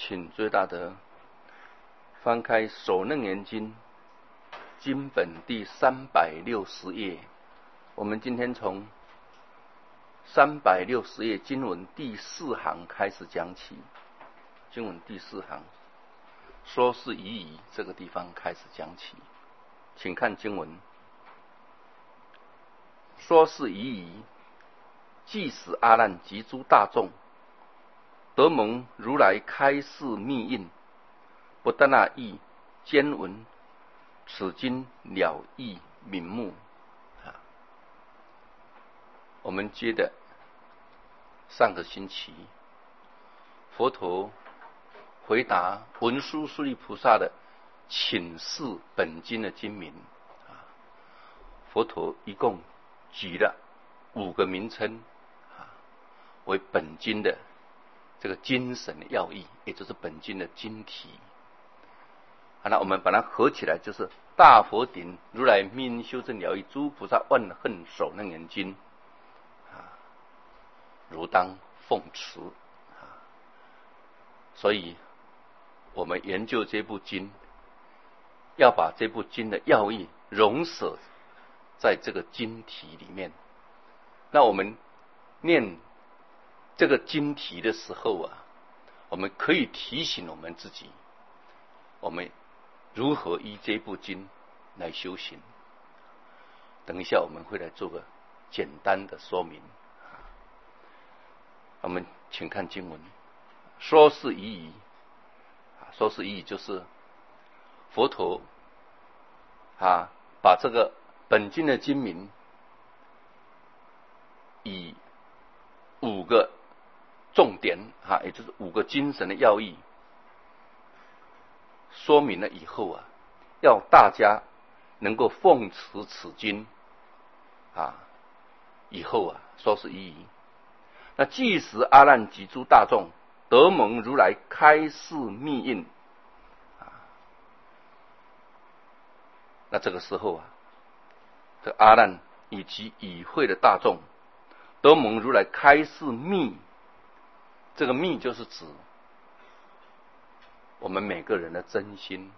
请最大德翻开《首楞严经》经本第360页，我们今天从360页经文第4行开始讲起。经文第4行，说是已矣，这个地方开始讲起，请看经文。说是已矣，即使阿难及诸大众得蒙如来开示密印，不但那义兼闻，此经了义明目。我们接着上个星期，佛陀回答文殊师利菩萨的请示本经的经名。佛陀一共举了5个名称为本经的这个精神的要义，也就是本经的经题。那我们把它合起来，就是大佛顶如来密因修正了义诸菩萨万恨首楞严经，如当奉持。所以我们研究这部经，要把这部经的要义融舍在这个经题里面。那我们念这个经题的时候我们可以提醒我们自己，我们如何依这部经来修行。等一下我们会来做个简单的说明。我们请看经文，说是已矣。说是已矣，就是佛陀把这个本经的经名以5个重点也就是5个精神的要义说明了以后要大家能够奉持此经以后说是已矣。那即使阿难及诸大众得蒙如来开示密印，那这个时候这阿难以及与会的大众得蒙如来开示密，这个密就是指我们每个人的真心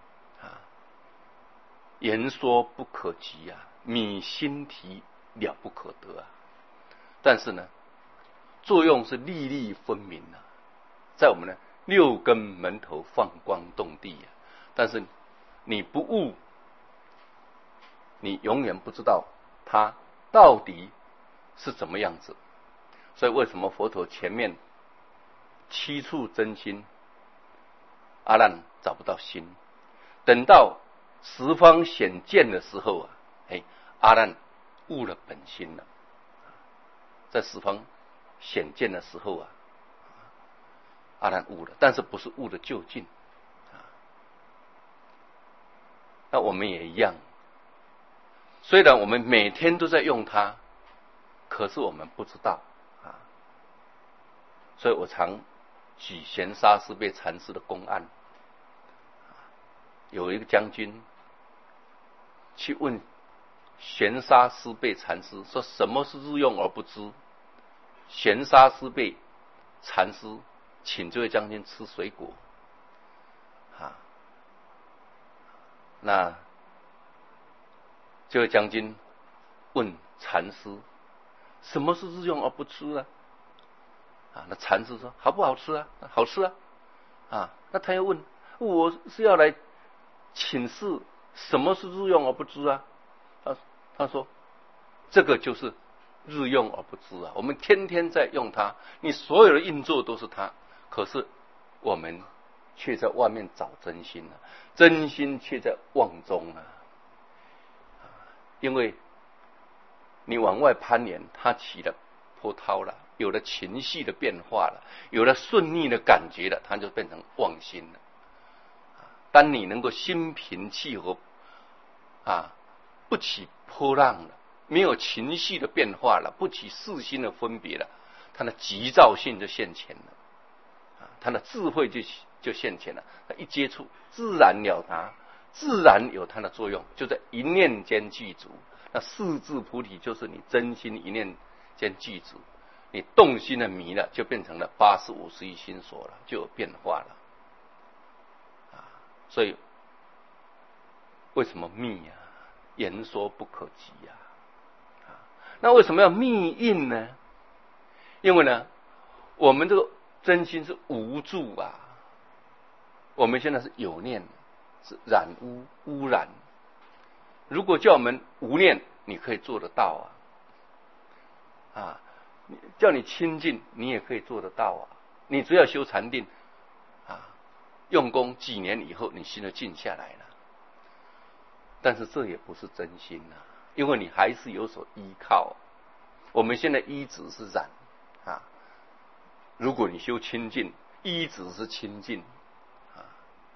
言说不可及密心体了不可得但是呢，作用是粒粒分明在我们的6根门头放光动地但是你不悟，你永远不知道它到底是怎么样子。所以为什么佛陀前面7处真心，阿难找不到心，等到十方显见的时候阿难悟了本心了。在十方显见的时候阿难悟了，但是不是悟的究竟那我们也一样，虽然我们每天都在用它，可是我们不知道所以我常举玄沙师辈禅师的公案。有一个将军去问玄沙师辈禅师说，什么是日用而不知？玄沙师辈禅师请这位将军吃水果那这位将军问禅师，什么是日用而不知那禅师说，好不好吃好吃那他又问，我是要来请示什么是日用而不知他说，这个就是日用而不知我们天天在用它，你所有的运作都是它，可是我们却在外面找真心真心却在妄中因为你往外攀岩，它起了波涛了，有了情绪的变化了，有了顺逆的感觉了，它就变成妄心了。当你能够心平气和不起波浪了，没有情绪的变化了，不起事心的分别了，它的急躁性就现前了它的智慧就现前了。它一接触自然了达，自然有它的作用，就在一念间具足。那四智菩提就是你真心一念间具足，你动心的迷了，就变成了85识一心所了，就有变化了所以为什么密啊？言说不可及啊！那为什么要密印呢？因为呢，我们这个真心是无助啊。我们现在是有念，是染污染。如果叫我们无念，你可以做得到啊！叫你清净，你也可以做得到啊！你只要修禅定啊，用功几年以后，你心就静下来了。但是这也不是真心啊，因为你还是有所依靠。我们现在依止是染啊，如果你修清净，依止是清净啊。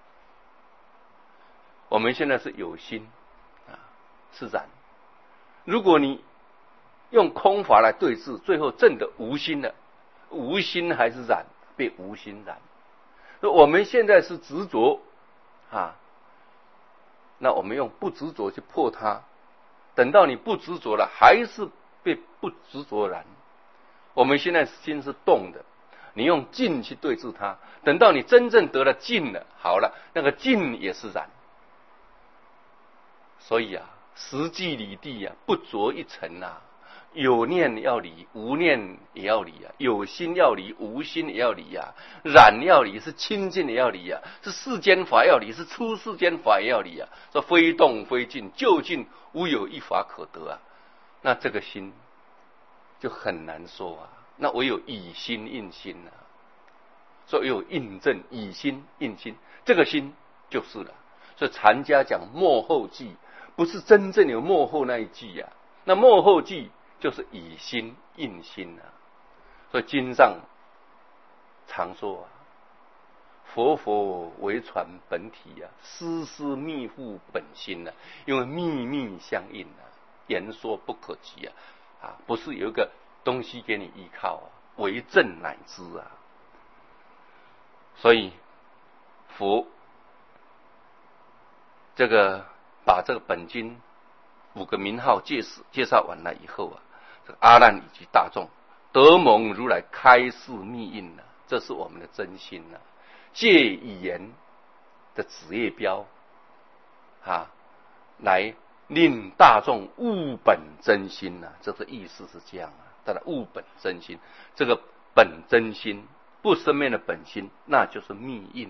我们现在是有心啊，是染。如果你用空法来对治，最后证得无心了，无心还是染，被无心染。我们现在是执着啊，那我们用不执着去破它，等到你不执着了，还是被不执着染。我们现在心是动的，你用静去对治它，等到你真正得了静了，好了，那个静也是染。所以啊，实际理地啊，不着一尘啊。有念要离，无念也要离啊；有心要离，无心也要离啊；染要离，是清净也要离啊；是世间法要离，是出世间法也要离啊。说非动非静，究竟无有一法可得啊。那这个心就很难说啊。那唯有以心印心啊。所以有印证，以心印心，这个心就是了。所以禅家讲末后记，不是真正有末后那一记啊。那末后记就是以心印心啊，所以经上常说啊，佛为传本体啊，丝丝密付本心啊，因为密密相应啊，言说不可及啊，不是有一个东西给你依靠啊，为证乃知啊，所以佛这个把这个本经5个名号介绍完了以后啊。阿难以及大众得蒙如来开示密印这是我们的真心借语言的指业标来令大众悟本真心这个意思是这样当然悟本真心，这个本真心不生灭的本心，那就是密印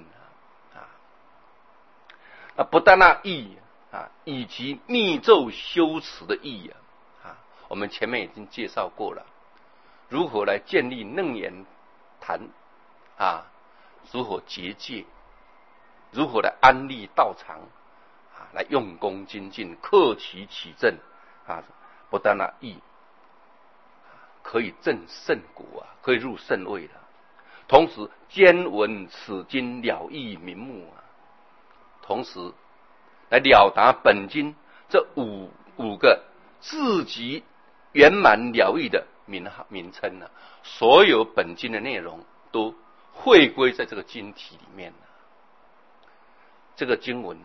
不但那义以及密咒修持的义我们前面已经介绍过了，如何来建立楞严坛如何结界，如何来安立道场来用功精进，克其起正不但那义可以证圣果可以入圣位的，同时兼闻此经了义明目同时来了达本经这五个自己圆满了义的名称所有本经的内容都汇归在这个经体里面这个经文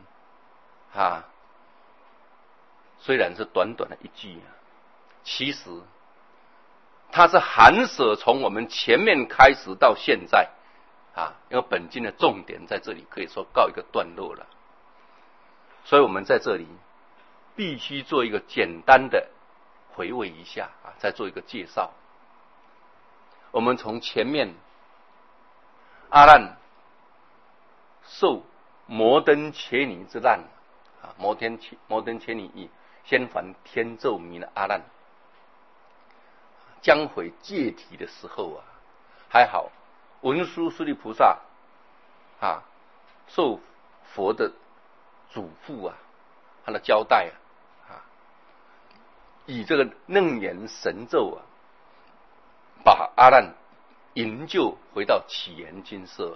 虽然是短短的一句其实它是含舍从我们前面开始到现在因为本经的重点在这里可以说告一个段落了，所以我们在这里必须做一个简单的回味一下再做一个介绍。我们从前面阿难受摩登伽尼之难摩登伽尼以先凡天咒迷的阿难将回戒体的时候还好文殊师利菩萨受佛的嘱咐他的交代以这个楞严神咒把阿难营救回到起源精舍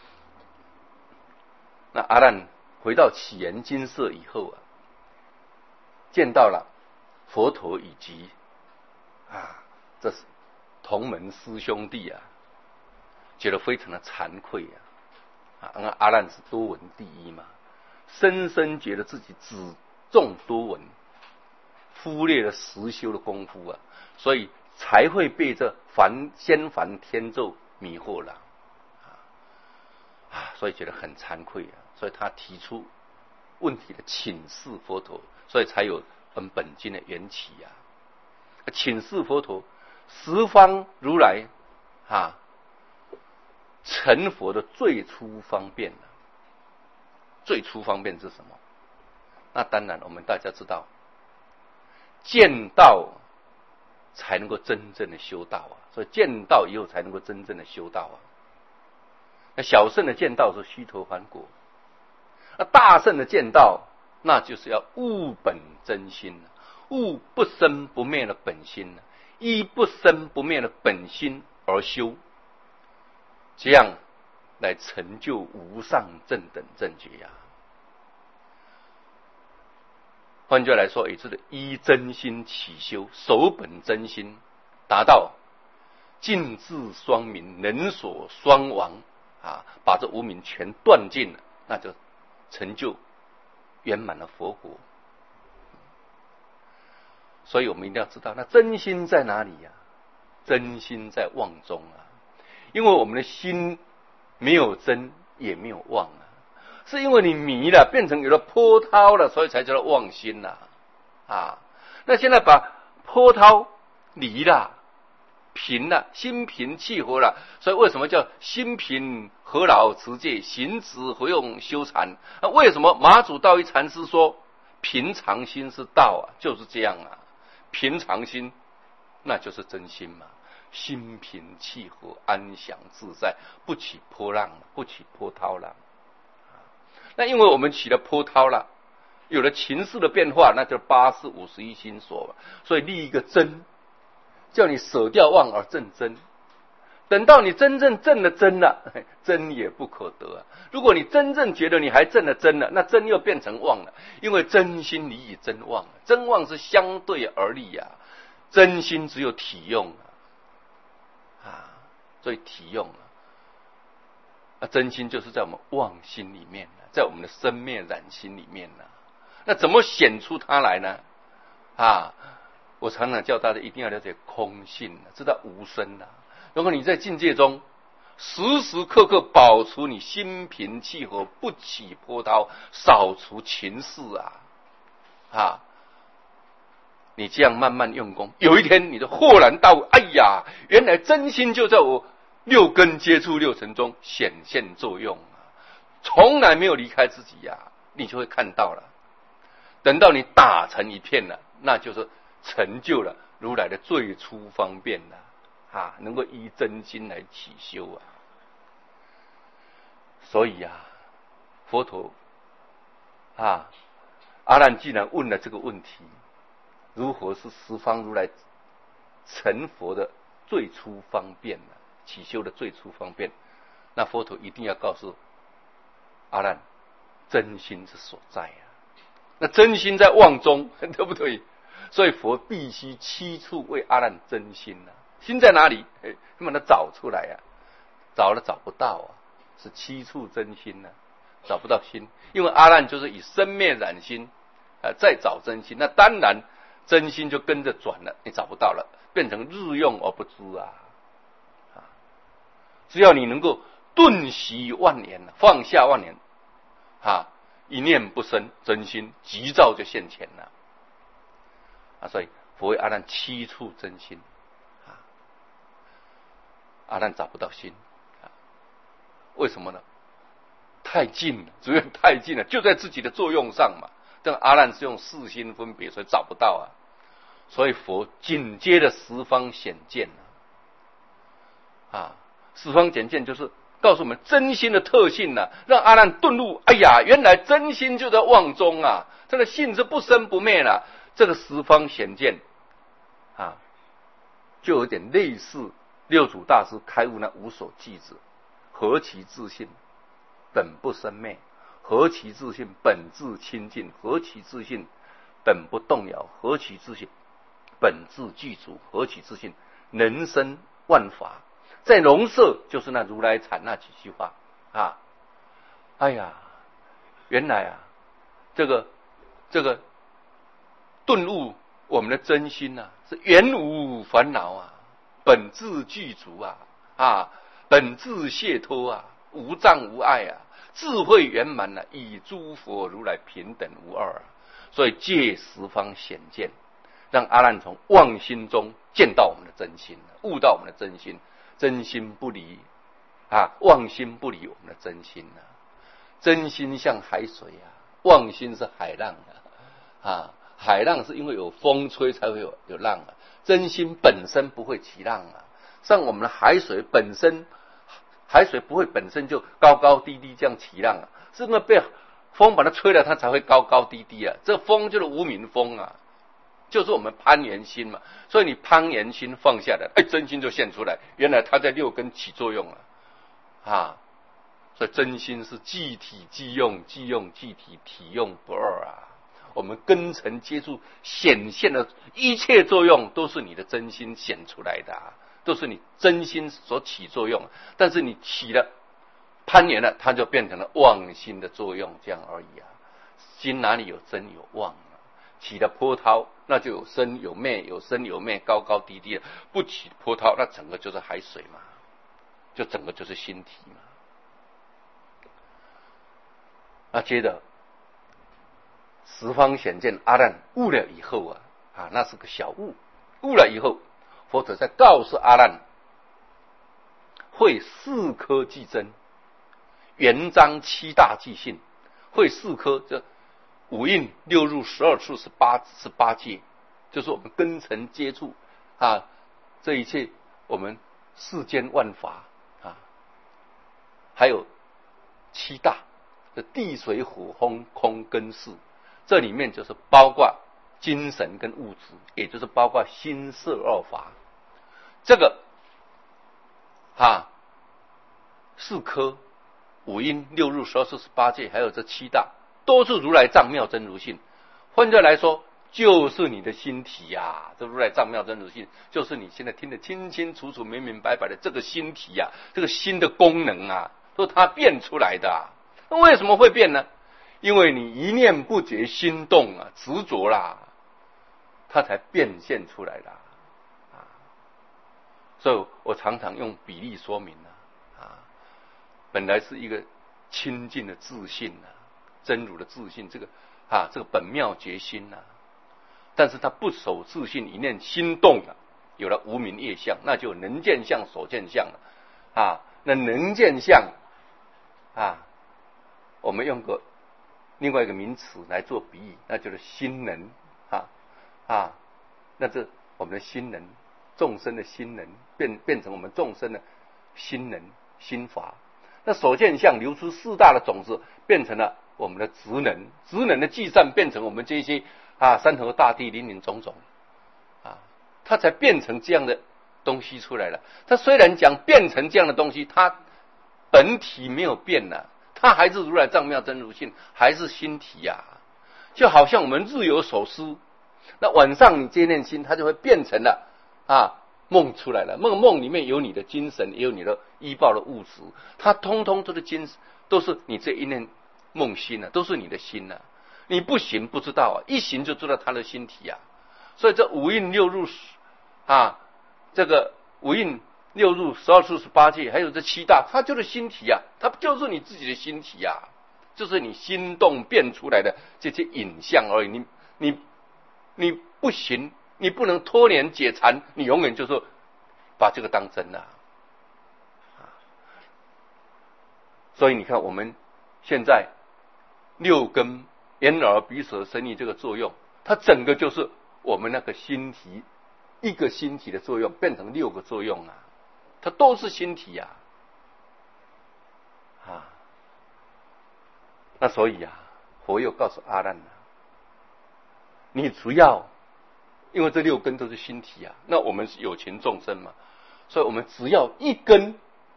那阿难回到起源精舍以后见到了佛陀以及这是同门师兄弟觉得非常的惭愧阿难是多闻第一嘛，深深觉得自己只重多闻，忽略了实修的功夫所以才会被这先凡天咒迷惑了所以觉得很惭愧啊，所以他提出问题的请示佛陀，所以才有我们本经的缘起啊。请示佛陀，十方如来成佛的最初方便啊。最初方便是什么？那当然我们大家知道，见道才能够真正的修道啊，所以见道以后才能够真正的修道啊。那小圣的见道是虚陀洹果，那大圣的见道那就是要悟本真心，悟不生不灭的本心，依不生不灭的本心而修，这样来成就无上正等正觉呀。换句话来说，也就是依真心起修，守本真心，达到尽智双明，能所双亡把这无明全断尽了，那就成就圆满的佛果。所以我们一定要知道，那真心在哪里呀？真心在妄中啊，因为我们的心没有真也没有妄啊，是因为你迷了，变成有了波涛了，所以才叫做妄心呐那现在把波涛离了，平了，心平气和了，所以为什么叫心平和老持戒，行止回用修禅？那为什么马祖道一禅师说平常心是道啊？就是这样啊，平常心那就是真心嘛，心平气和，安详自在，不起波浪，不起波涛浪。那因为我们起了波涛了，有了情势的变化，那就八识51心所，所以立一个真，叫你舍掉妄而正真。等到你真正正了真了，真也不可得啊。如果你真正觉得你还正了真了，那真又变成妄了，因为真心离以真妄，真妄是相对而立啊，真心只有体用所以体用真心就是在我们妄心里面，在我们的生灭染心里面那怎么显出它来呢？我常常叫大家一定要了解空性，知道无声如果你在境界中时时刻刻保持你心平气和，不起波涛，扫除情事你这样慢慢用功，有一天你就豁然大悟，哎呀，原来真心就在我六根接触六尘中显现作用从来没有离开自己你就会看到了。等到你打成一片了，那就是成就了如来的最初方便了能够依真心来起修所以佛陀阿难既然问了这个问题，如何是十方如来成佛的最初方便起修的最初方便，那佛陀一定要告诉阿难，真心之所在那真心在妄中，对不对？所以佛必须七处为阿难真心心在哪里？把它找出来找了找不到是七处真心找不到心，因为阿难就是以生灭染心再找真心，那当然真心就跟着转了，你找不到了，变成日用而不知只要你能够顿息万年，放下万年一念不生，真心急躁就现前了所以佛为阿难七处真心阿难找不到心为什么呢？太近了，主要太近了，就在自己的作用上嘛。但阿难是用四心分别，所以找不到所以佛紧接着十方显见十方显见就是告诉我们真心的特性让阿难顿悟，哎呀，原来真心就在妄中这个性是不生不灭了。这个十方显见就有点类似六祖大师开悟那无所记子，何其自信本不生灭，何其自信本自清净，何其自信本不动摇，何其自信本自具足，何其自信能生万法。在龙舍就是那如来禅那几句话哎呀，原来这个顿悟我们的真心是原无烦恼本自具足本自解脱无障无碍智慧圆满了，与诸佛如来平等无二啊。所以借十方显见，让阿难从妄心中见到我们的真心，悟到我们的真心，真心不离妄心不离我们的真心啊。真心像海水啊，妄心是海浪啊。海浪是因为有风吹才会有浪啊，真心本身不会起浪啊。像我们的海水本身，海水不会本身就高高低低这样起浪啊，是因为被风把它吹了，它才会高高低低啊。这风就是无明风啊，就是我们攀缘心嘛。所以你攀缘心放下来，真心就现出来，原来它在六根起作用啊。所以真心是即体即用，即用即体，体用不二啊。我们根尘接触显现的一切作用，都是你的真心显出来的都是你真心所起作用。但是你起了攀缘了，它就变成了妄心的作用，这样而已啊。心哪里有真有妄起了波涛，那就有生有灭，有生有灭，高高低低的。不起波涛，那整个就是海水嘛，就整个就是心体嘛。那接着十方显见阿难悟了以后那是个小悟。悟了以后，佛陀在告诉阿难，会四科即真，圆章七大即性。会四科，这五蕴六入12处18界，就是我们根尘接触这一切我们世间万法还有七大。地水火风空跟识，这里面就是包括精神跟物质，也就是包括心色二法。这个四科五蕴六入12处18界，还有这七大，都是如来藏妙真如性。换句来说，就是你的心体呀。这如来藏妙真如性，就是你现在听得清清楚楚、明明白白的这个心体这个心的功能都是它变出来的那为什么会变呢？因为你一念不觉心动执着啦，它才变现出来的所以我常常用比例说明本来是一个清净的自信真如的自信，这个本妙觉心但是他不守自信，一念心动有了无明业相，那就能见相所见相了那能见相我们用个另外一个名词来做比喻，那就是心能那这我们的心能，众生的心能变成我们众生的心能心法。那所见相流出四大的种子，变成了我们的职能，职能的计算变成我们这些山河大地林林总总它才变成这样的东西出来了。它虽然讲变成这样的东西，它本体没有变它还是如来藏妙真如性，还是心体就好像我们日有所思，那晚上你接念心，它就会变成了梦出来了。梦里面有你的精神，也有你的依报的物质，它通通都是都是你这一念梦心都是你的心你不行不知道一行就知道他的心体所以这五蕴六入这个五蕴六入12处18界，还有这七大，它就是心体它就是你自己的心体就是你心动变出来的这些影像而已。你不行，你不能脱年解缠，你永远就是把这个当真所以你看我们现在六根眼耳鼻舌身意这个作用，它整个就是我们那个心体，一个心体的作用变成6个作用它都是心体那所以佛又告诉阿难你只要因为这6根都是心体那我们是有情众生嘛，所以我们只要一根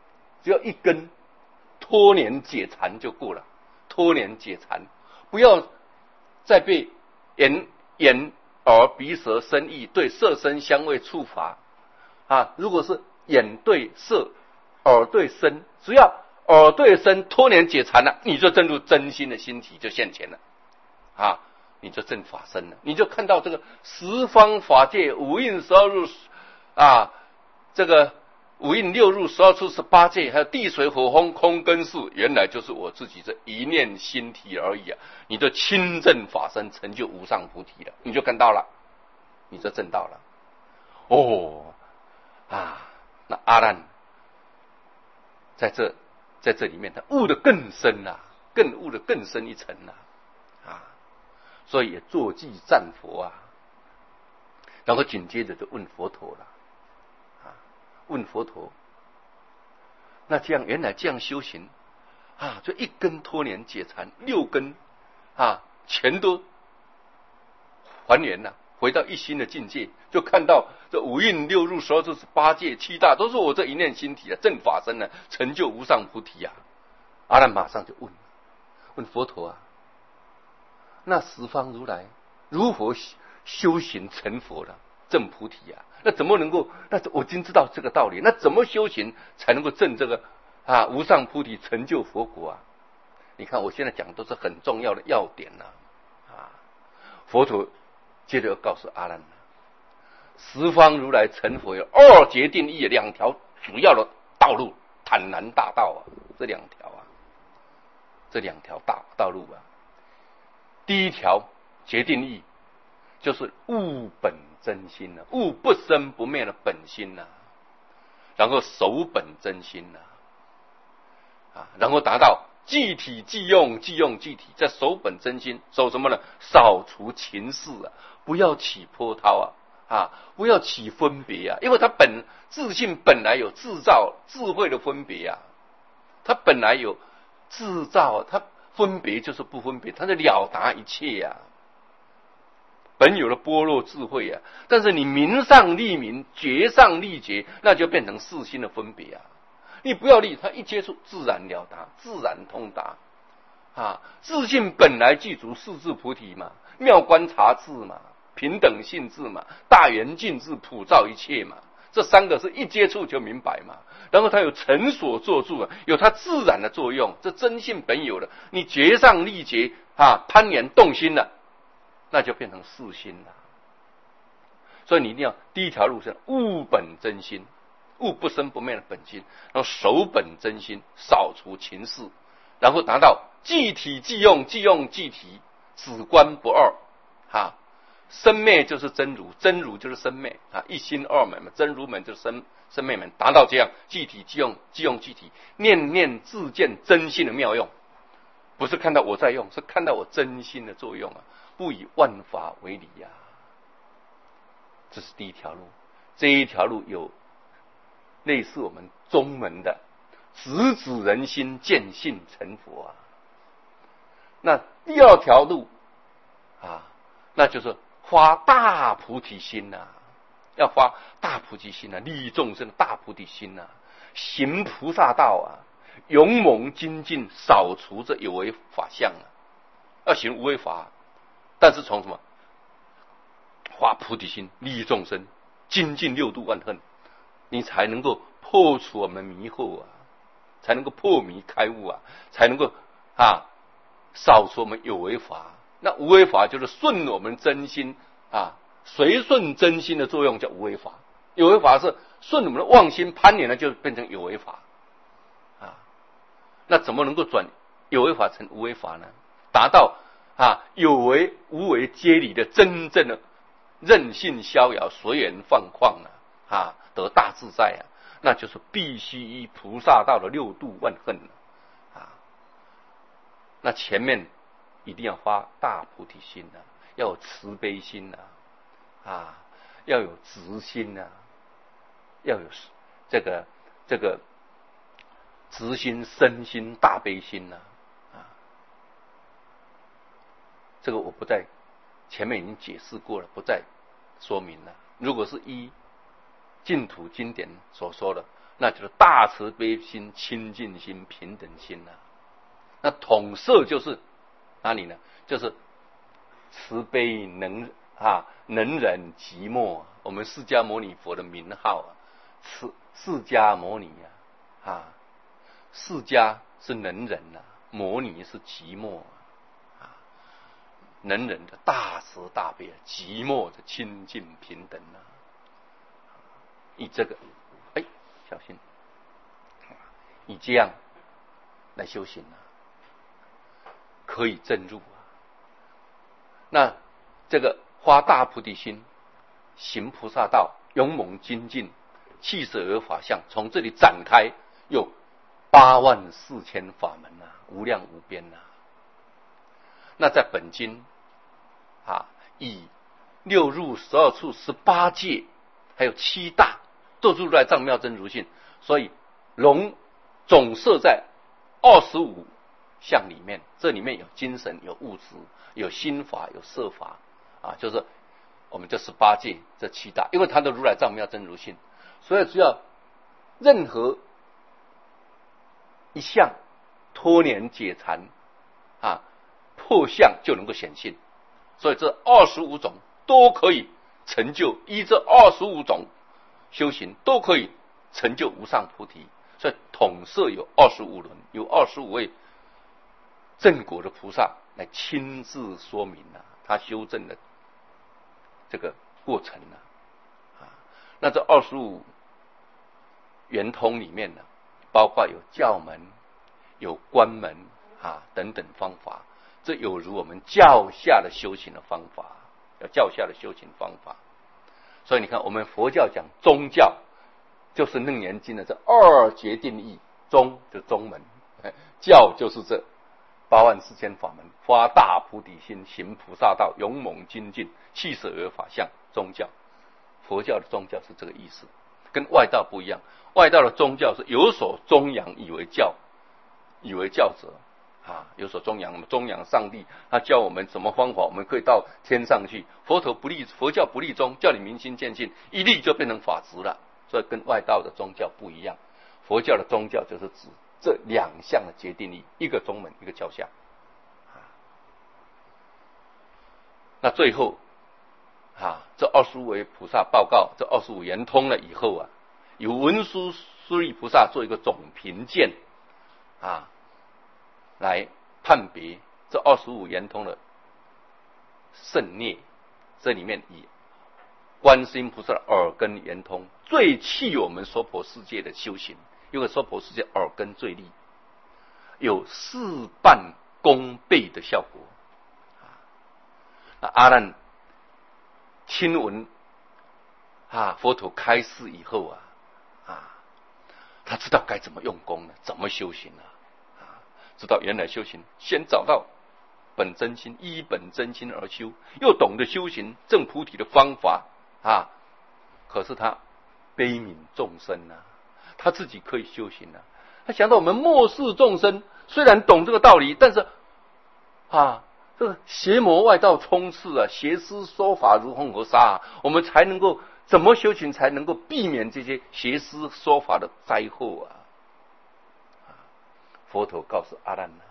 脱年解缠就够了，脱年解缠，不要再被眼耳鼻舌身意对色声香味触法如果是眼对色耳对身，只要耳对身脱年解缠了，你就证入真心的心体就现前了你就证法身了，你就看到这个十方法界五蕴12入这个五蕴六入12处18界，还有地水火风空跟识，原来就是我自己这一念心体而已啊！你的亲证法身成就无上菩提了，你就看到了，你就证到了。哦啊，那阿难在这里面，他悟得更深啊，更悟得更深一层啊，所以也坐骑赞佛啊，然后紧接着就问佛陀了。问佛陀，那这样原来这样修行啊，就一根脱年解缠，6根啊全都还原了，回到一心的境界，就看到这五蕴六入12处18界7大都是我这一念心体啊，正法身呢，成就无上菩提啊。阿难马上就问佛陀啊，那十方如来如何修行成佛了？证菩提啊，那怎么能够？那我已经知道这个道理，那怎么修行才能够证这个啊无上菩提，成就佛国啊？你看我现在讲的都是很重要的要点啊。佛陀接着要告诉阿难，十方如来成佛有2决定义，2条主要的道路，坦然大道啊，这2条道路啊。第一条决定义就是悟本真心啊，悟不生不灭的本心啊，然后守本真心啊，然后达到即体即用，即用即体，在守本真心，守什么呢？扫除情事啊，不要起波涛啊，不要起分别啊，因为他自性本来有制造智慧的分别啊，他本来有制造，他分别就是不分别，他是了达一切啊。本有的般若智慧啊，但是你明上立明，觉上立觉，那就变成世心的分别啊。你不要立，他一接触自然了达，自然通达啊。自性本来具足四智菩提嘛，妙观察智嘛，平等性智嘛，大圆镜智，普照一切嘛。这3个是一接触就明白嘛。然后它有成所作住啊，有它自然的作用，这真性本有的。你觉上立觉啊，攀缘动心了，那就变成世心了。所以你一定要第一条路是悟本真心，悟不生不灭的本心，然后守本真心，扫除情事，然后达到即体即用，即用即体，止观不二啊。生灭就是真如，真如就是生灭啊，一心二门嘛，真如门就是生灭门，达到这样即体即用，即用即体，念念自见真心的妙用，不是看到我在用，是看到我真心的作用啊，不以万法为理呀。这是第一条路，这一条路有类似我们宗门的直指人心，见性成佛啊。那第2条路啊，那就是发大菩提心啊，要发大菩提心啊，利益众生的大菩提心啊，行菩萨道啊，勇猛精进，扫除这有为法相啊，要行无为法，但是从什么发菩提心，利益众生，精进6度万恨，你才能够破除我们迷惑啊，才能够破迷开悟啊，才能够扫除我们有为法。那无为法就是顺我们真心啊，随顺真心的作用叫无为法。有为法是顺我们的妄心攀缘呢，就变成有为法啊。那怎么能够转有为法成无为法呢？达到有为无为皆离的真正的任性逍遥，随缘放旷得大自在啊，那就是必须依菩萨道的6度万恨啊。那前面一定要发大菩提心啊，要有慈悲心啊，要有直心啊，要有这个直心、身心、大悲心这个我不在前面已经解释过了，不再说明了。如果是依净土经典所说的，那就是大慈悲心、清净心、平等心那统摄就是哪里呢？就是慈悲能忍寂寞，我们释迦牟尼佛的名号释迦牟尼释迦是能忍牟尼是寂寞能忍的大慈大悲寂寞的清净平等以这个小心，以这样来修行啊，可以证入啊。那这个发大菩提心，行菩萨道，勇猛精进，弃舍而法相，从这里展开，有84000法门啊，无量无边啊。那在本经啊，以6入12处18界，还有7大，都是如来藏妙真如性，所以总摄在25相里面。这里面有精神，有物质，有心法，有色法啊，就是我们这18界这7大，因为它的如来藏妙真如性，所以只要任何一项脱年解缠啊，破相就能够显性，所以这25种都可以成就，依这25种修行都可以成就无上菩提。所以统摄有25轮，有25位正果的菩萨来亲自说明啊，他修正的这个过程啊。那这25圆通里面呢，包括有教门、有关门啊等等方法，这有如我们教下的修行的方法，有教下的修行方法。所以你看，我们佛教讲宗教，就是《楞严经》的这2决定义，宗就宗门，教就是这84000法门，发大菩提心，行菩萨道，勇猛精进，弃舍而法相，宗教。佛教的宗教是这个意思，跟外道不一样。外道的宗教是有所宗扬，以为教者啊，有所宗扬。宗扬上帝，他教我们什么方法，我们可以到天上去。佛教不立宗，叫你明心见性，一立就变成法执了。所以跟外道的宗教不一样。佛教的宗教就是指这2项的决定义，一个宗门，一个教下。那最后这25位菩萨报告，这25圆通了以后啊，由文殊师利菩萨做一个总评鉴来判别这25圆通的胜劣。这里面以观世音菩萨的耳根圆通最契我们娑婆世界的修行，因为娑婆世界耳根最利，有事半功倍的效果。那阿难听闻佛陀开示以后他知道该怎么用功了，怎么修行知道原来修行先找到本真心，依本真心而修，又懂得修行证菩提的方法可是他悲悯众生他自己可以修行他想到我们末世众生虽然懂这个道理，但是这个邪魔外道充斥邪师说法如红河沙我们才能够怎么修行才能够避免这些邪师说法的灾祸佛陀告诉阿难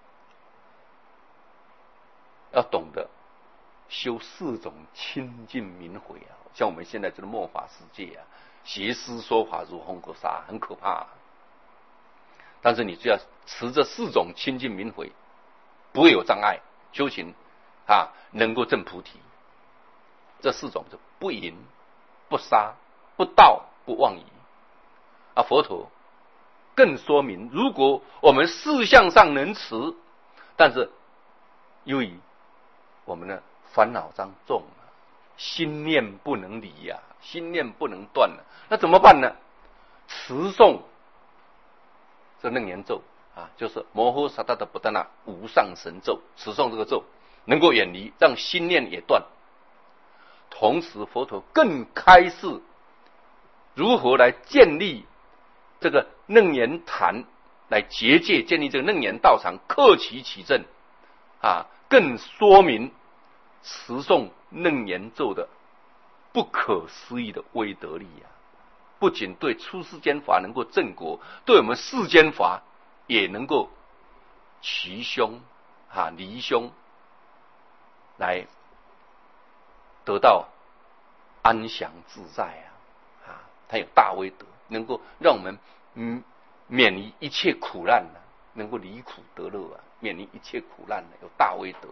要懂得修4种清净明慧像我们现在这个末法世界邪师说法如红河沙很可怕但是你只要持这4种清净明慧，不会有障碍，修行能够证菩提。这4种是不淫、不杀、不盗、不妄语佛陀更说明，如果我们事相上能持，但是由于我们的烦恼障重心念不能离心念不能断那怎么办呢？持诵这楞严咒就是摩诃萨埵的不达那无上神咒，持诵这个咒能够远离，让心念也断。同时佛陀更开示如何来建立这个楞严坛，来结界建立这个楞严道场，克其起正更说明持诵楞严咒的不可思议的威德力不仅对出世间法能够正果，对我们世间法也能够齐凶离凶，来得到安详自在它有大威德，能够让我们免于一切苦难能够离苦得乐免于一切苦难有大威德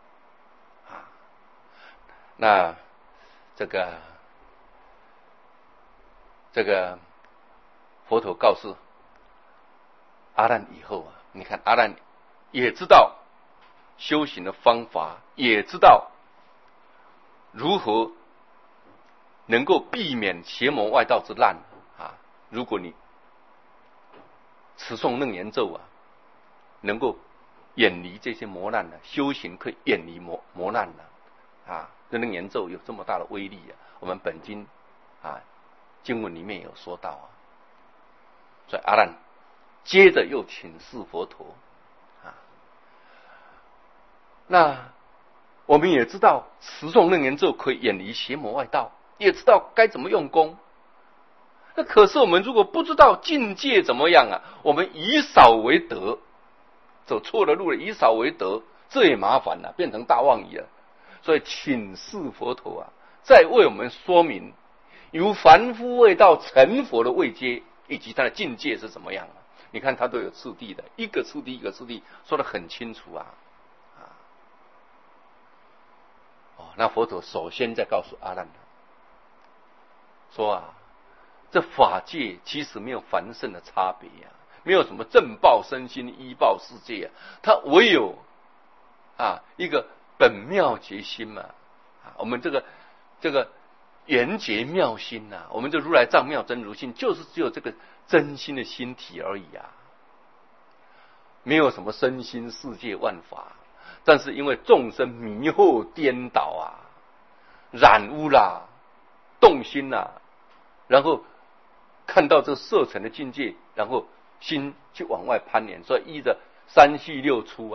那这个这个佛陀告诉阿难以后啊，你看阿难也知道修行的方法，也知道如何能够避免邪魔外道之难啊。如果你持诵楞严咒啊，能够远离这些磨难呢，修行可以远离磨难呢啊。这楞严咒有这么大的威力啊，我们本经啊经文里面有说到啊。所以阿难接着又请示佛陀啊。那我们也知道持诵楞严咒可以远离邪魔外道，也知道该怎么用功。那可是我们如果不知道境界怎么样啊，我们以少为得，走错了路了，以少为得，这也麻烦了，变成大妄语了。所以请示佛陀啊，再为我们说明由凡夫未到成佛的位阶，以及他的境界是怎么样啊。你看他都有次第的，一个次第一个次第说得很清楚啊。那佛陀首先在告诉阿难说啊，这法界其实没有凡圣的差别啊，没有什么正报身心依报世界啊，它唯有一个本妙觉心嘛我们这个圆觉妙心呐，我们这如来藏妙真如心，就是只有这个真心的心体而已啊，没有什么身心世界万法。但是因为众生迷惑颠倒啊，染污啦，动心啦，然后看到这色尘的境界，然后心去往外攀缘，所以依着三系六出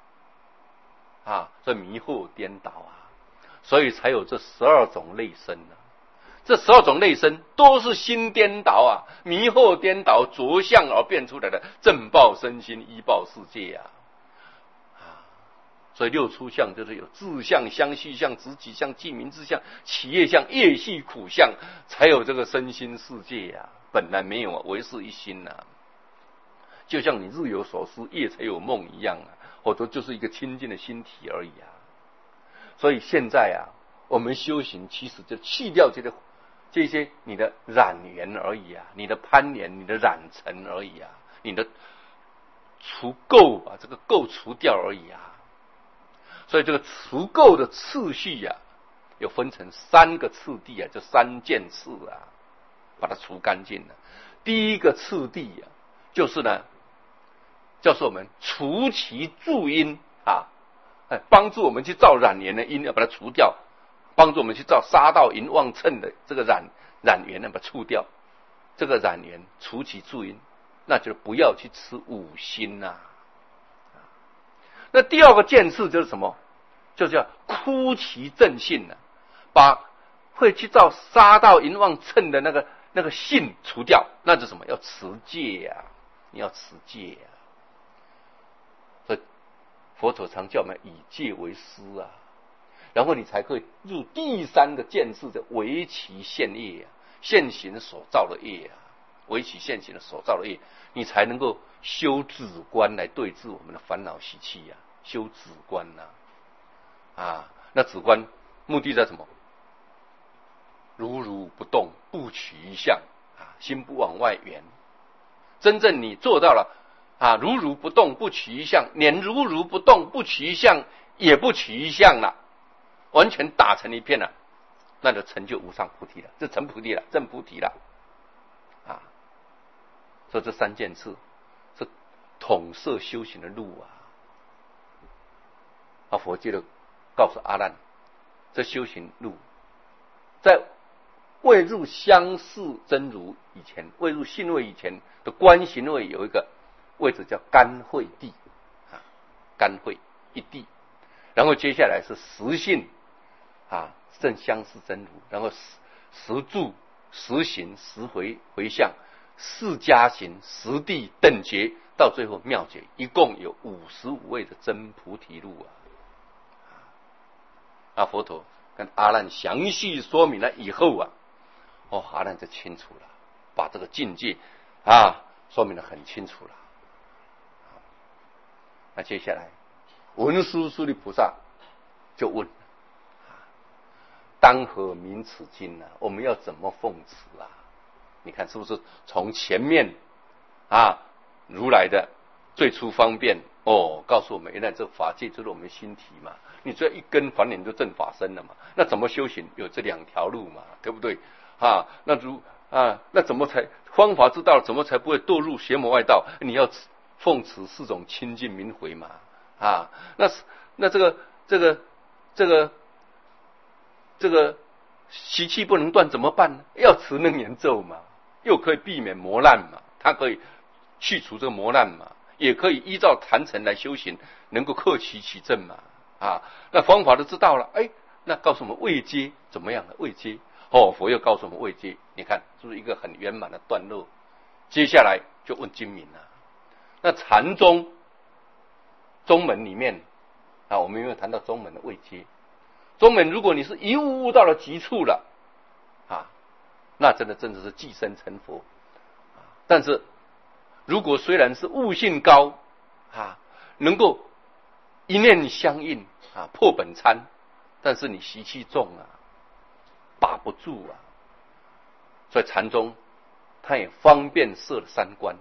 所以迷惑颠倒所以才有这12种类生这12种类生都是心颠倒迷惑颠倒着相而变出来的正报身心依报世界所以六出相就是有自相、相续相、执己相、记名之相、企业相、业系苦相，才有这个身心世界本来没有唯是一心就像你日有所思夜才有梦一样或者就是一个清净的心体而已所以现在我们修行其实就去掉这些你的染缘而已你的攀缘、你的染尘而已你的除垢把这个垢除掉而已所以这个除垢的次序有分成3个次第就3件事把它除干净了。第一个次第就是呢，就是我们除其助因帮助我们去造染缘的因要把它除掉，帮助我们去造杀盗淫妄嗔的这个染缘把它除掉，这个染缘除其助因，那就不要去吃五辛那第二个见次就是什么？就是要枯其正性把会去造杀盗淫妄嗔的那个性除掉，那是什么？要持戒你要持戒所以佛陀常叫我们以戒为师然后你才可以入第3个见次的为其现业现行所造的业为其现行的所造的业，你才能够修止观来对治我们的烦恼习气修止观那止观目的在什么？如不动，不取一相心不往外缘。真正你做到了如不动，不取一相，连如不动，不取一相，也不取一相了，完全打成一片了，那就成就无上菩提了，这成菩提了，正菩提了所以这3件事是统摄修行的路佛接着告诉阿难，这修行路在未入相似真如以前，未入信位以前的观行位有一个位置叫甘慧地甘慧一地，然后接下来是实性正相似真如，然后实住、实行、实回向、释迦行、实地、等觉，到最后妙觉，一共有55位的真菩提路佛陀跟阿难详细说明了以后阿难就清楚了，把这个境界说明得很清楚了。那接下来文殊师利菩萨就问当何名此经我们要怎么奉持你看是不是从前面如来的最初方便告诉我们，原来这法界就是我们心体嘛，你只要一根还原就正法身了嘛，那怎么修行？有这两条路嘛，对不对？那怎么才方法知道，怎么才不会堕入邪魔外道？你要奉持四种清净明回嘛，那这个习气不能断怎么办呢？要持楞严咒嘛，又可以避免磨难嘛，它可以去除这个磨难嘛，也可以依照坛城来修行，能够克其起正嘛，那方法都知道了，那告诉我们位阶怎么样呢？位阶佛又告诉我们位阶，你看是不是一个很圆满的段落？接下来就问精明了。那禅宗门里面我们有没有谈到宗门的位阶？宗门如果你是一悟到了极处了那真的是寄生成佛但是如果虽然是悟性高能够一念相应破本参，但是你习气重把不住所以禅宗他也方便设了三关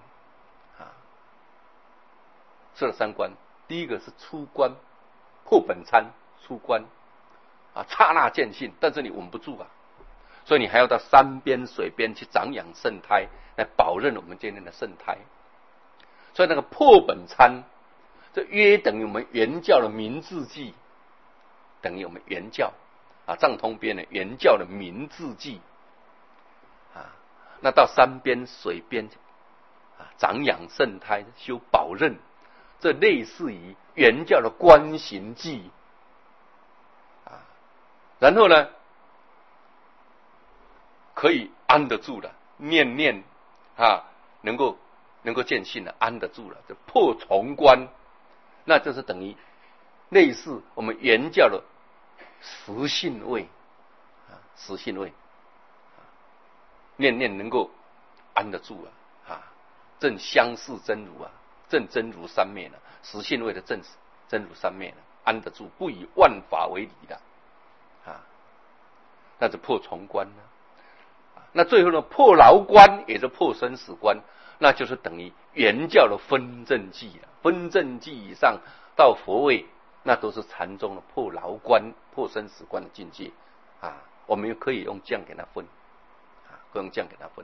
设了三关。第一个是出关，破本参出关刹那见性，但是你稳不住所以你还要到山边水边去长养圣胎，来保任我们今天的圣胎。所以那个破本参，这约等于我们原教的明字记，等于我们原教藏通边的原教的明字记那到山边水边长养圣胎，修保任，这类似于原教的观行记然后呢可以安得住了，念念能够见性了，安得住了，就破重关，那就是等于类似我们原教的实性位实性位念念能够安得住正相似真如正真如三昧实性位的正真如三昧安得住，不以万法为理的那是破重关那最后呢，破牢关，也是破生死关，那就是等于原教的分正记分正记以上到佛位，那都是禅宗的破牢关、破生死关的境界我们可以用这样给它分可以用这样给它分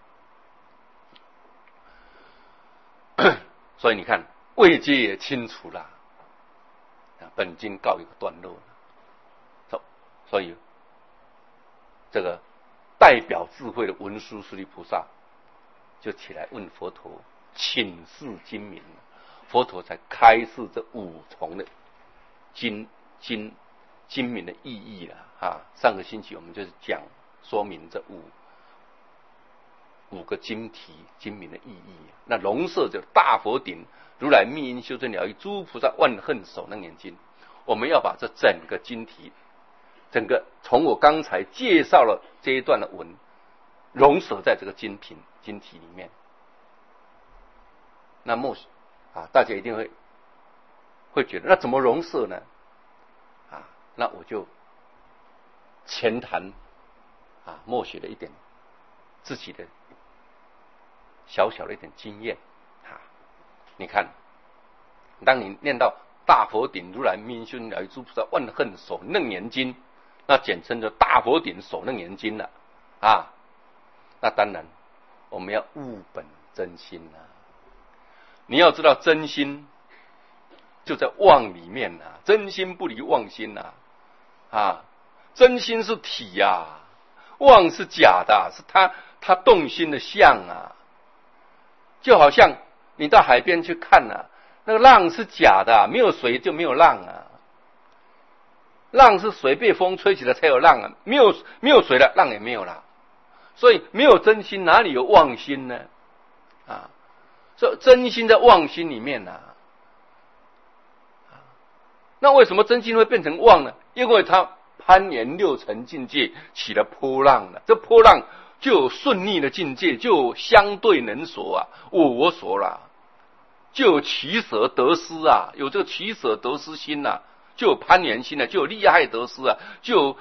所以你看位阶也清楚了本经告一个段落所以这个代表智慧的文殊师利菩萨就起来问佛陀请示经明，佛陀才开示这五重的经明的意义上个星期我们就是讲说明这五个经题经明的意义那笼摄就大佛顶如来密因修真了义诸菩萨万恨守楞严经，我们要把这整个经题整个从我刚才介绍了这一段的文融合在这个经题里面，那默大家一定会觉得那怎么融合呢那我就前谈默许了一点自己的小小的一点经验你看当你念到大佛顶如来密因修真了义诸菩萨万恨守楞严经，那简称就大佛顶守楞严经了那当然我们要悟本真心你要知道真心就在妄里面真心不离妄心真心是体妄是假的是他动心的相就好像你到海边去看那个浪是假的没有水就没有浪浪是水被风吹起来才有浪没有水了浪也没有了，所以没有真心哪里有妄心呢所以真心在妄心里面那为什么真心会变成妄呢？因为它攀岩六尘境界起了波浪了，这波浪就有顺逆的境界，就有相对能所我所了，就有取舍得失有这个取舍得失心就有攀岩心就有利害得失就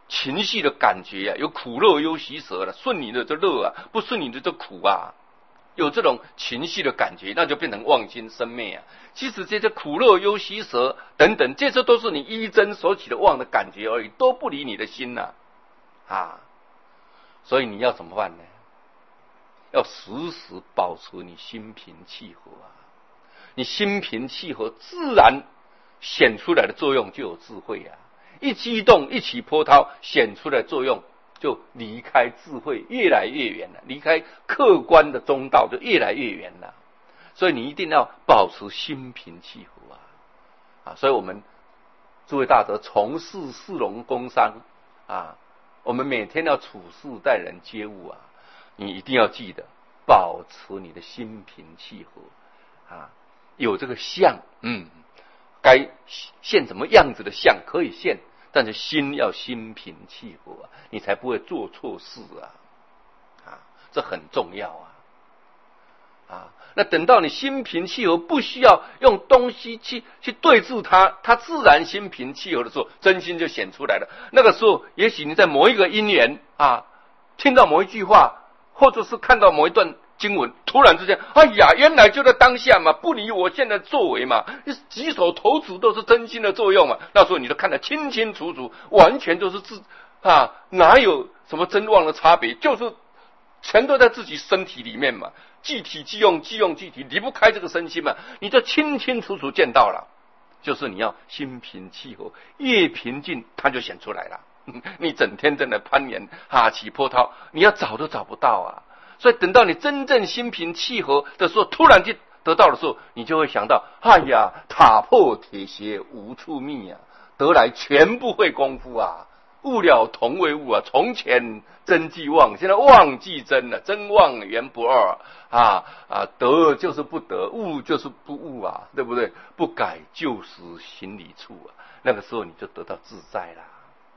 情绪的感觉啊，有苦乐忧喜舍了，顺你的就乐啊，不顺你的就苦啊。有这种情绪的感觉，那就变成妄心生灭啊。其实这些苦乐忧喜舍等等，这些都是你依真所起的妄的感觉而已，都不离你的心呐啊。所以你要怎么办呢？要时时保持你心平气和啊。你心平气和，自然显出来的作用就有智慧啊。一激动，一起波涛，显出来的作用就离开智慧越来越远了，离开客观的中道就越来越远了。所以你一定要保持心平气和啊！所以我们诸位大德从事市农工商啊，我们每天要处事待人接物啊，你一定要记得保持你的心平气和啊。有这个相，该现什么样子的相可以现，但是心要心平气和啊，你才不会做错事啊，这很重要啊。那等到你心平气和，不需要用东西去对治它，它自然心平气和的时候，真心就显出来了。那个时候，也许你在某一个因缘啊，听到某一句话，或者是看到某一段经文，突然之间，哎呀，原来就在当下嘛，不离我现在作为嘛，举手投足都是真心的作用嘛。那时候你都看得清清楚楚，完全都是哪有什么真妄的差别，就是全都在自己身体里面嘛，即体即用，即用即体，离不开这个身心嘛，你就清清楚楚见到了。就是你要心平气和，越平静它就显出来了。你整天在那攀岩起波涛，你要找都找不到啊。所以等到你真正心平气和的时候，突然就得到的时候，你就会想到，哎呀，踏破铁鞋无处觅啊，得来全不会功夫啊，物了同为物啊，从前真即妄，现在妄即真了，真妄原不二得就是不得，悟就是不悟啊，对不对？不改旧时行理处啊，那个时候你就得到自在啦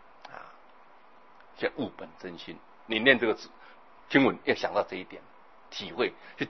叫悟本真心。你念这个字经文要想到这一点，体会去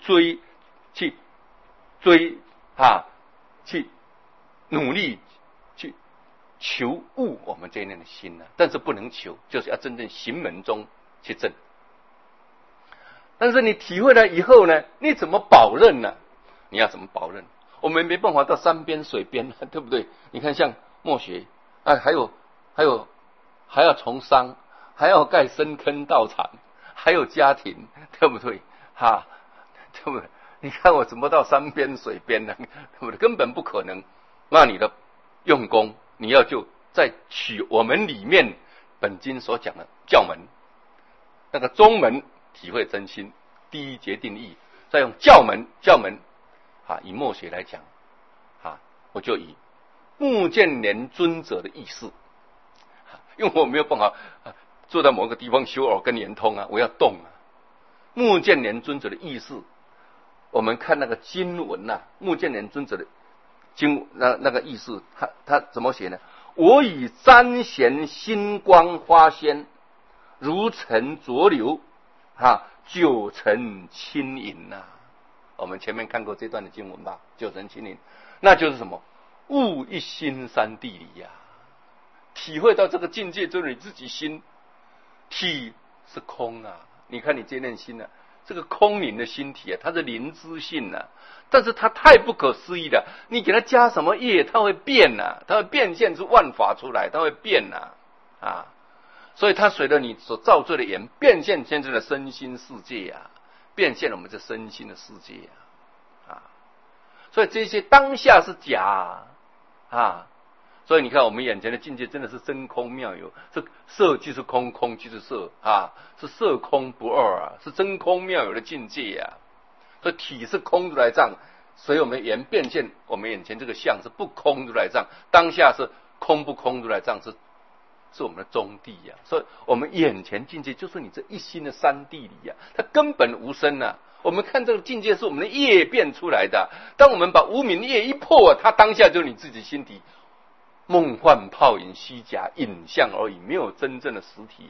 追去努力去求悟我们这一念的心呢，但是不能求，就是要真正行门中去证。但是你体会了以后呢，你怎么保任呢？你要怎么保任？我们没办法到山边水边，对不对？你看像墨学还要从商，还要盖深坑道场，还有家庭，对不对？对不对？你看我怎么到山边水边呢？对不对？根本不可能。那你的用功，你要就在取我们里面本经所讲的教门，那个中门体会真心，第一决定义，再用教门以墨学来讲我就以目犍连尊者的意思，因为我没有办法坐在某个地方修耳根圆通我要动目犍连尊者的意思，我们看那个经文目犍连尊者的经那个意思，他怎么写呢？我以瞻贤星光花鲜，如尘浊流九成轻盈我们前面看过这段的经文吧，九成轻盈，那就是什么？悟一心三地理体会到这个境界，就是你自己心体是空你看你这念心这个空灵的心体它是灵知性但是它太不可思议了，你给它加什么业，它会变它会变现出万法出来，它会变所以它随着你所造作的缘，变现现在的身心世界变现了我们这身心的世界所以这些当下是假所以你看我们眼前的境界真的是真空妙有，是色即是空，空即是色是色空不二是真空妙有的境界所以体是空如来藏，所以我们缘变现我们眼前这个相是不空如来藏，当下是空不空如来藏，是我们的中地所以我们眼前境界就是你这一心的三地里它根本无生我们看这个境界是我们的业变出来的，当我们把无明业一破它当下就是你自己心体，梦幻泡影虚假影像而已，没有真正的实体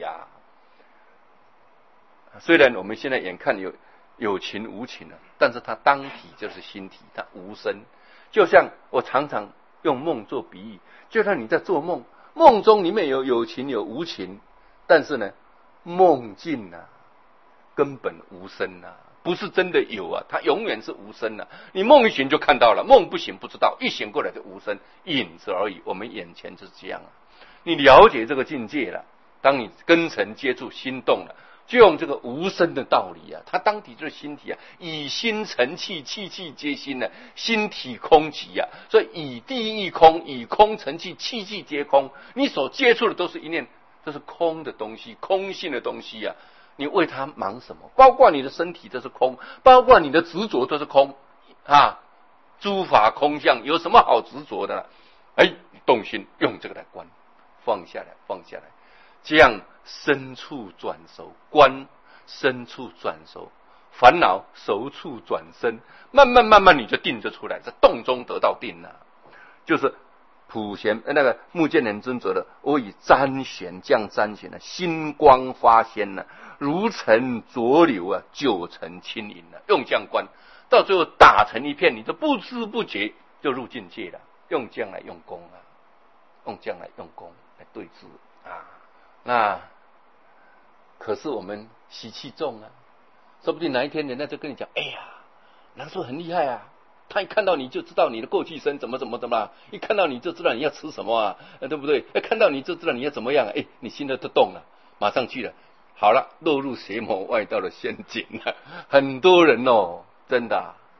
虽然我们现在眼看有情无情但是它当体就是心体，它无生。就像我常常用梦做比喻，就像你在做梦，梦中里面有情有无情， 但是呢，梦境啊，根本无声啊，不是真的有啊，它永远是无声啊。你梦一醒就看到了，梦不醒不知道，一醒过来就无声，影子而已。我们眼前就是这样啊。你了解这个境界了，当你根尘接触心动了，就用这个无声的道理啊，它当体就是心体啊，以心成气，气气皆心呢，心体空寂啊，所以以地亦空，以空成气，气气皆空。你所接触的都是一念，这是空的东西，空性的东西啊。你为它忙什么？包括你的身体都是空，包括你的执着都是空啊。诸法空相，有什么好执着的呢？动心用这个来观，放下来，放下来，这样深处转熟，观深处转熟，烦恼熟处转生，慢慢你就定就出来，在洞中得到定了。就是普贤那个目犍连尊者的，我以瞻玄这样瞻玄心光发现呢，如尘浊流啊，九成清盈了。用这样观，到最后打成一片，你就不知不觉就入境界了。用这样来用功啊，用这样来用功来对治啊。那可是我们习气重啊，说不定哪一天人家就跟你讲，哎呀，南叔很厉害啊，他一看到你就知道你的过去生怎么一看到你就知道你要吃什么啊，对不对？看到你就知道你要怎么样，你心都动了，马上去了，好了，落入邪魔外道的陷阱了。很多人哦，真的